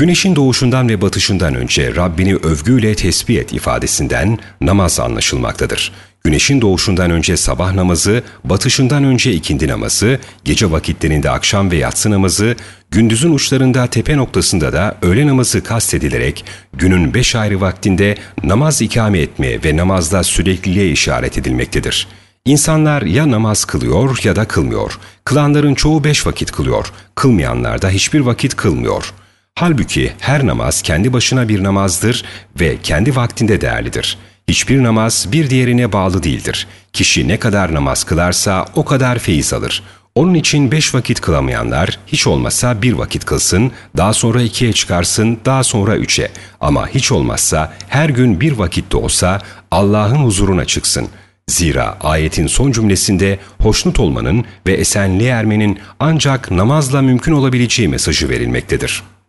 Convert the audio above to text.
Güneşin doğuşundan ve batışından önce Rabbini övgüyle tesbih et ifadesinden namaz anlaşılmaktadır. Güneşin doğuşundan önce sabah namazı, batışından önce ikindi namazı, gece vakitlerinde akşam ve yatsı namazı, gündüzün uçlarında tepe noktasında da öğle namazı kastedilerek günün 5 ayrı vaktinde namaz ikame etmeye ve namazda sürekliliğe işaret edilmektedir. İnsanlar ya namaz kılıyor ya da kılmıyor. Kılanların çoğu 5 vakit kılıyor, kılmayanlar da hiçbir vakit kılmıyor. Halbuki her namaz kendi başına bir namazdır ve kendi vaktinde değerlidir. Hiçbir namaz bir diğerine bağlı değildir. Kişi ne kadar namaz kılarsa o kadar feyiz alır. Onun için 5 vakit kılamayanlar hiç olmazsa 1 vakit kılsın, daha sonra 2'ye çıkarsın, daha sonra 3'e. Ama hiç olmazsa her gün 1 vakit de olsa Allah'ın huzuruna çıksın. Zira ayetin son cümlesinde hoşnut olmanın ve esenliğe ermenin ancak namazla mümkün olabileceği mesajı verilmektedir.